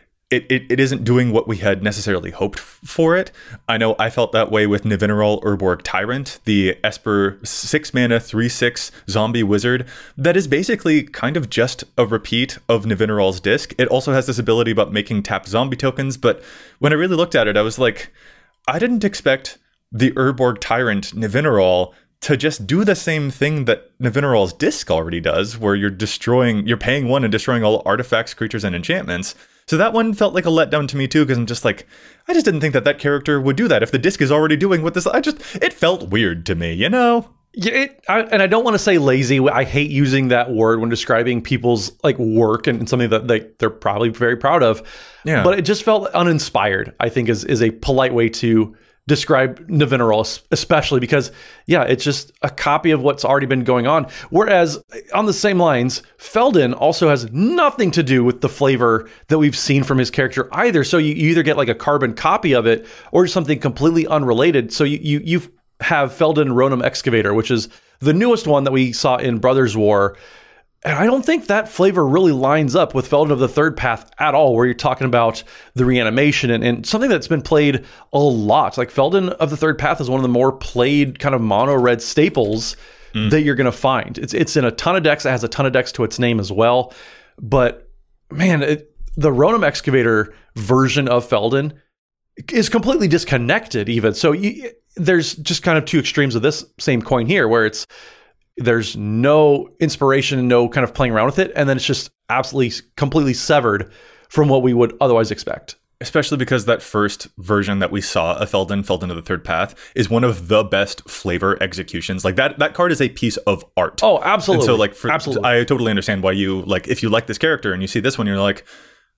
it isn't doing what we had necessarily hoped for it. I know I felt that way with Nevinyrral Urborg Tyrant, the Esper 6-mana 3/6 zombie wizard that is basically kind of just a repeat of Nevinyrral's Disc. It also has this ability about making tapped zombie tokens, but when I really looked at it, I was like, I didn't expect the Urborg Tyrant Nevinyrral to just do the same thing that Nevinyrral's Disc already does, where you're paying one and destroying all artifacts, creatures, and enchantments. So that one felt like a letdown to me too, because I'm just like, I just didn't think that character would do that. If the Disc is already doing what this, it felt weird to me, you know? Yeah, and I don't want to say lazy. I hate using that word when describing people's like work and something that they're probably very proud of. Yeah. But it just felt uninspired, I think is a polite way to describe Nevinyrral, especially because, yeah, it's just a copy of what's already been going on. Whereas on the same lines, Feldon also has nothing to do with the flavor that we've seen from his character either. So you either get like a carbon copy of it or something completely unrelated. So you have Feldon Ronom Excavator, which is the newest one that we saw in Brothers War. And I don't think that flavor really lines up with Feldon of the Third Path at all, where you're talking about the reanimation and something that's been played a lot. Like Feldon of the Third Path is one of the more played kind of mono red staples that you're going to find. It's in a ton of decks. It has a ton of decks to its name as well. But man, the Ronom Excavator version of Feldon is completely disconnected even. So there's just kind of two extremes of this same coin here, where there's no inspiration, no kind of playing around with it, and then it's just absolutely, completely severed from what we would otherwise expect. Especially because that first version that we saw of Feldon of the Third Path, is one of the best flavor executions. Like that card is a piece of art. Oh, absolutely. And so like, absolutely. I totally understand why you, like, if you like this character and you see this one, you're like,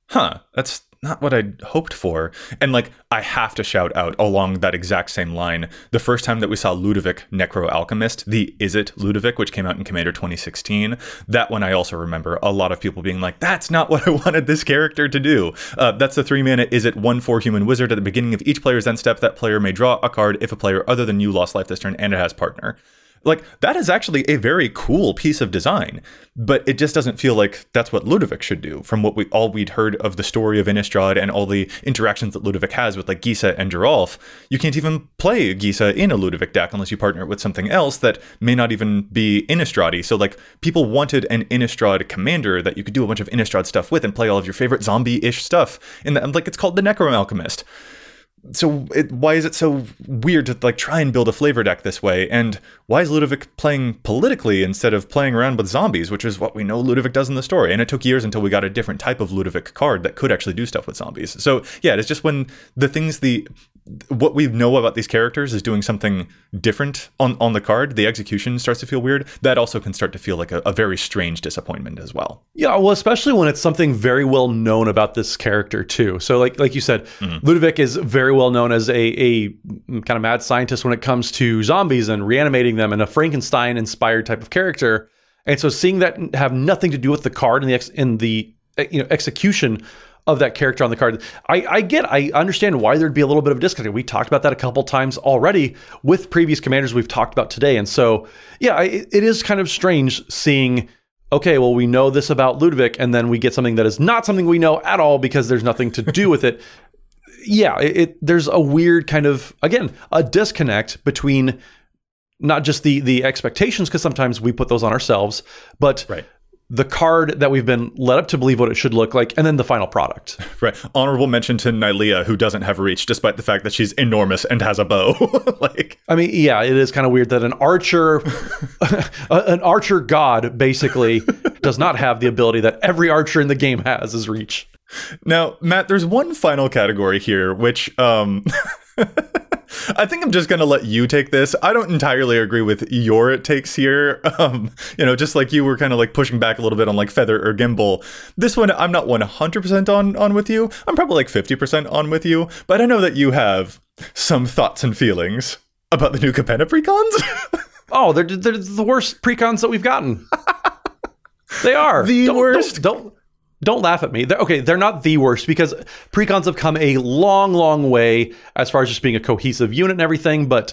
That's not what I'd hoped for. And like, I have to shout out along that exact same line, the first time that we saw Ludovic Necro Alchemist, the Is It Ludovic, which came out in Commander 2016, that one I also remember a lot of people being like, that's not what I wanted this character to do. That's the 3-mana Is It 1/4 human wizard. At the beginning of each player's end step, that player may draw a card if a player other than you lost life this turn and it has partner. Like, that is actually a very cool piece of design, but it just doesn't feel like that's what Ludovic should do from what we'd heard of the story of Innistrad and all the interactions that Ludovic has with like Gisa and Geralf. You can't even play Gisa in a Ludovic deck unless you partner it with something else that may not even be Innistrad-y. So like, people wanted an Innistrad commander that you could do a bunch of Innistrad stuff with and play all of your favorite zombie-ish stuff. And like, it's called the Necro Alchemist. So why is it so weird to like try and build a flavor deck this way? And why is Ludovic playing politically instead of playing around with zombies, which is what we know Ludovic does in the story? And it took years until we got a different type of Ludovic card that could actually do stuff with zombies. So yeah, it's just when what we know about these characters is doing something different on the card, the execution starts to feel weird. That also can start to feel like a very strange disappointment as well. Yeah, well, especially when it's something very well known about this character too. So like you said, Ludovic is very well known as a kind of mad scientist when it comes to zombies and reanimating them, and a Frankenstein-inspired type of character. And so seeing that have nothing to do with the card and the execution of that character on the card, I understand why there'd be a little bit of a disconnect. We talked about that a couple times already with previous commanders we've talked about today. And so, yeah, it is kind of strange seeing, okay, well, we know this about Ludovic, and then we get something that is not something we know at all because there's nothing to do with it. Yeah, there's a weird kind of, again, a disconnect between not just the expectations, because sometimes we put those on ourselves, but the card that we've been led up to believe what it should look like, and then the final product. Right. Honorable mention to Nylea, who doesn't have reach, despite the fact that she's enormous and has a bow. I mean, yeah, it is kind of weird that an archer god, basically, does not have the ability that every archer in the game has, is reach. Now, Matt, there's one final category here, which I think I'm just going to let you take this. I don't entirely agree with your takes here. Just like you were kind of like pushing back a little bit on like Feather or Gimbal. This one, I'm not 100% on with you. I'm probably like 50% on with you. But I know that you have some thoughts and feelings about the new Capenna precons. Oh, they're the worst precons that we've gotten. They are. The worst. Don't laugh at me. They're not the worst, because precons have come a long, long way as far as just being a cohesive unit and everything. But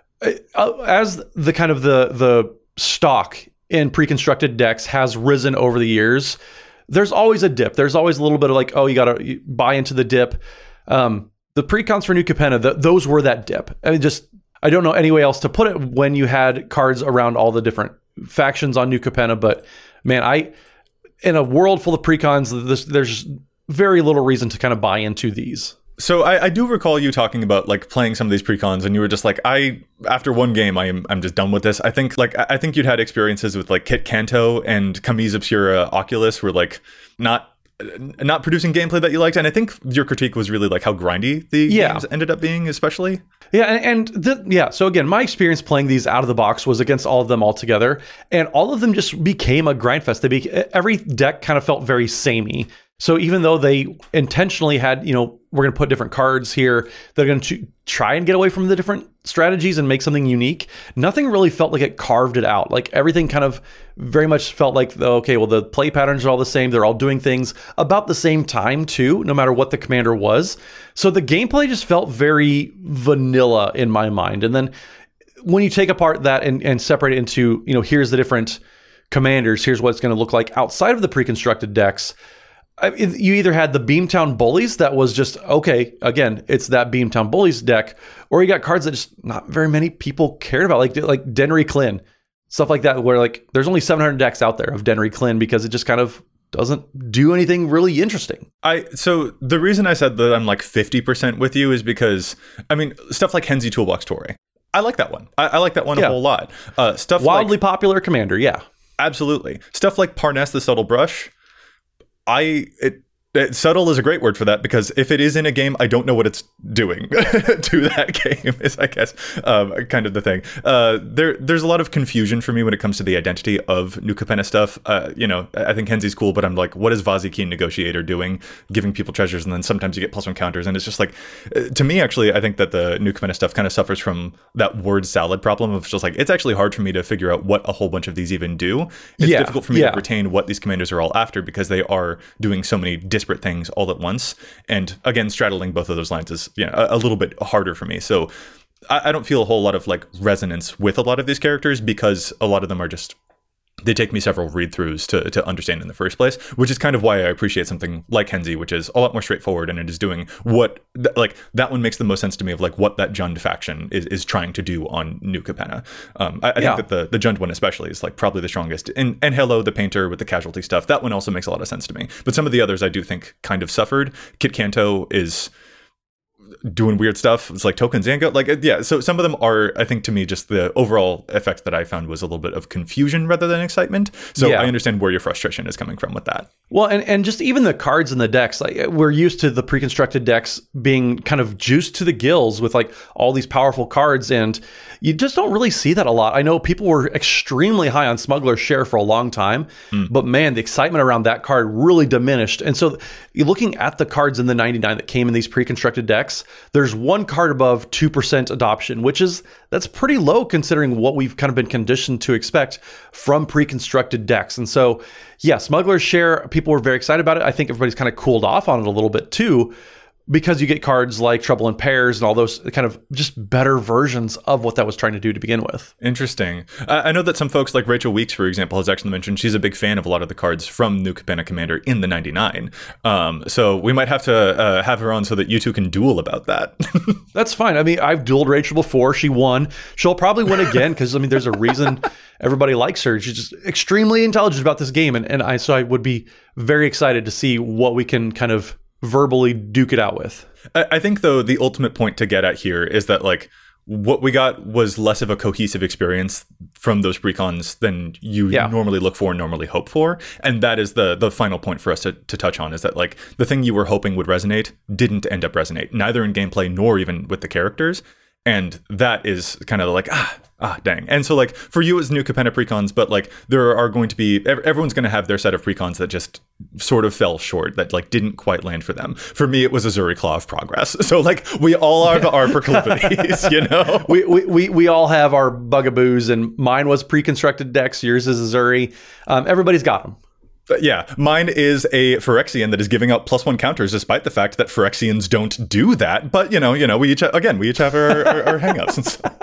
as the kind of the stock in pre-constructed decks has risen over the years, there's always a dip. There's always a little bit of like, oh, you got to buy into the dip. The precons for New Capenna, those were that dip. I don't know any way else to put it when you had cards around all the different factions on New Capenna. But man, in a world full of precons, there's very little reason to kind of buy into these. So I do recall you talking about like playing some of these precons, and you were just like, after one game, I'm just done with this. I think you'd had experiences with like Kit Kanto and Kamiz Obscura Oculus were like not producing gameplay that you liked, and I think your critique was really like how grindy the games ended up being, especially. Yeah, so again, my experience playing these out of the box was against all of them all together, and all of them just became a grind fest. Every deck kind of felt very samey. So even though they intentionally had, we're going to put different cards here, they're going to try and get away from the different strategies and make something unique, nothing really felt like it carved it out. Like everything kind of very much felt like, the play patterns are all the same. They're all doing things about the same time too, no matter what the commander was. So the gameplay just felt very vanilla in my mind. And then when you take apart that and separate it into, here's the different commanders, here's what it's going to look like outside of the pre-constructed decks, you either had the Beamtown Bullies that was just, again, it's that Beamtown Bullies deck, or you got cards that just not very many people cared about, like Denry Klin, stuff like that, where like there's only 700 decks out there of Denry Klin because it just kind of doesn't do anything really interesting. So the reason I said that I'm like 50% with you is because, stuff like Henzi Toolbox Toray, I like that one. I like that one a whole lot. Stuff wildly popular commander, yeah. Absolutely. Stuff like Parnas the Subtle Brush, Subtle is a great word for that, because if it is in a game, I don't know what it's doing to that game, is, I guess, kind of the thing. There's a lot of confusion for me when it comes to the identity of New Capenna stuff. I think Henzy's cool, but I'm like, what is Vazikeen Negotiator doing? Giving people treasures, and then sometimes you get +1 counters, and it's just like, to me, actually, I think that the New Capenna stuff kind of suffers from that word salad problem of just like, it's actually hard for me to figure out what a whole bunch of these even do. It's difficult for me to retain what these commanders are all after, because they are doing so many disparate things all at once, and again, straddling both of those lines is a little bit harder for me. So I don't feel a whole lot of like resonance with a lot of these characters, because a lot of them are just, they take me several read-throughs to understand in the first place, which is kind of why I appreciate something like Henzy, which is a lot more straightforward, and it is doing what, like, that one makes the most sense to me of like what that Jund faction is trying to do on New Capenna. I think that the Jund one especially is like probably the strongest. And Hello, the Painter with the casualty stuff, that one also makes a lot of sense to me. But some of the others I do think kind of suffered. Kit Kanto is doing weird stuff. It's like Token Zango. So some of them are, I think, to me, just the overall effect that I found was a little bit of confusion rather than excitement. So I understand where your frustration is coming from with that. Well, and just even the cards in the decks, like we're used to the pre-constructed decks being kind of juiced to the gills with like all these powerful cards, and you just don't really see that a lot. I know people were extremely high on Smuggler's Share for a long time, but man, the excitement around that card really diminished. And so you're looking at the cards in the 99 that came in these pre-constructed decks, there's one card above 2% adoption, that's pretty low considering what we've kind of been conditioned to expect from pre-constructed decks. And so, yeah, Smuggler's Share, people were very excited about it. I think everybody's kind of cooled off on it a little bit too, because you get cards like Trouble in Pairs and all those kind of just better versions of what that was trying to do to begin with. Interesting. I know that some folks like Rachel Weeks, for example, has actually mentioned she's a big fan of a lot of the cards from New Capenna Commander in the 99. So we might have to have her on so that you two can duel about that. That's fine. I mean, I've dueled Rachel before. She won. She'll probably win again because, I mean, there's a reason everybody likes her. She's just extremely intelligent about this game. And I would be very excited to see what we can kind of verbally duke it out with. I think, though, the ultimate point to get at here is that, like, what we got was less of a cohesive experience from those precons than you normally look for and normally hope for. And that is the final point for us to touch on, is that, like, the thing you were hoping would resonate didn't end up resonate, neither in gameplay nor even with the characters. And that is kind of like, dang. And so, like, for you, it's New Capenna precons, but, like, there are going to be, everyone's going to have their set of precons that just sort of fell short, that, like, didn't quite land for them. For me, it was Azuri Claw of Progress. So, like, we all have our proclivities, you know? We all have our bugaboos, and mine was pre-constructed decks, yours is Azuri. Everybody's got them. Yeah, mine is a Phyrexian that is giving out +1 counters, despite the fact that Phyrexians don't do that. But, you know, we each have our hangups and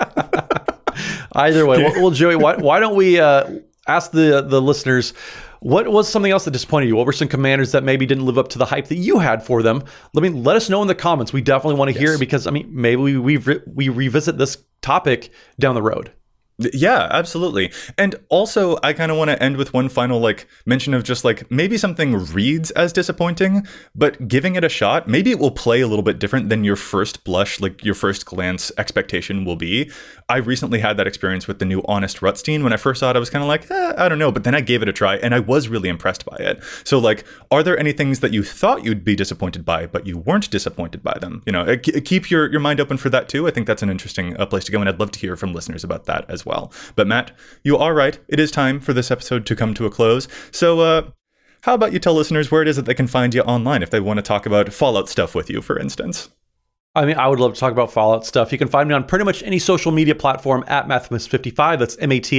stuff. Either way, well, Joey, why don't we ask the listeners, what was something else that disappointed you? What were some commanders that maybe didn't live up to the hype that you had for them? Let us know in the comments. We definitely want to hear it, because, I mean, maybe we revisit this topic down the road. Yeah, absolutely. And also, I kind of want to end with one final, like, mention of just, like, maybe something reads as disappointing, but giving it a shot, maybe it will play a little bit different than your first blush, like, your first glance expectation will be. I recently had that experience with the new Honest Rutstein. When I first saw it, I was kind of like, I don't know, but then I gave it a try, and I was really impressed by it. So, like, are there any things that you thought you'd be disappointed by, but you weren't disappointed by them? You know, keep your mind open for that, too. I think that's an interesting place to go, and I'd love to hear from listeners about that as well. But Matt, you are right. It is time for this episode to come to a close. So how about you tell listeners where it is that they can find you online if they want to talk about Fallout stuff with you, for instance? I mean, I would love to talk about Fallout stuff. You can find me on pretty much any social media platform at Mathimus55. That's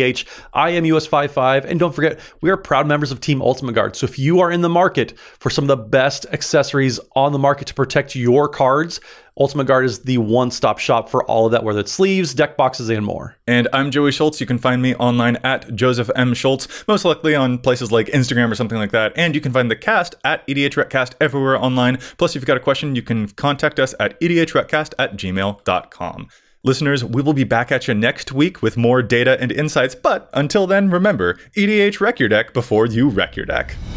MATHIMUS55. And don't forget, we are proud members of Team Ultimate Guard. So if you are in the market for some of the best accessories on the market to protect your cards, Ultimate Guard is the one-stop shop for all of that, whether it's sleeves, deck boxes, and more. And I'm Joey Schultz. You can find me online at Joseph M. Schultz, most likely on places like Instagram or something like that. And you can find the cast at EDHRECast everywhere online. Plus, if you've got a question, you can contact us at edhrecast@gmail.com. Listeners, we will be back at you next week with more data and insights. But until then, remember, EDH wreck your deck before you wreck your deck.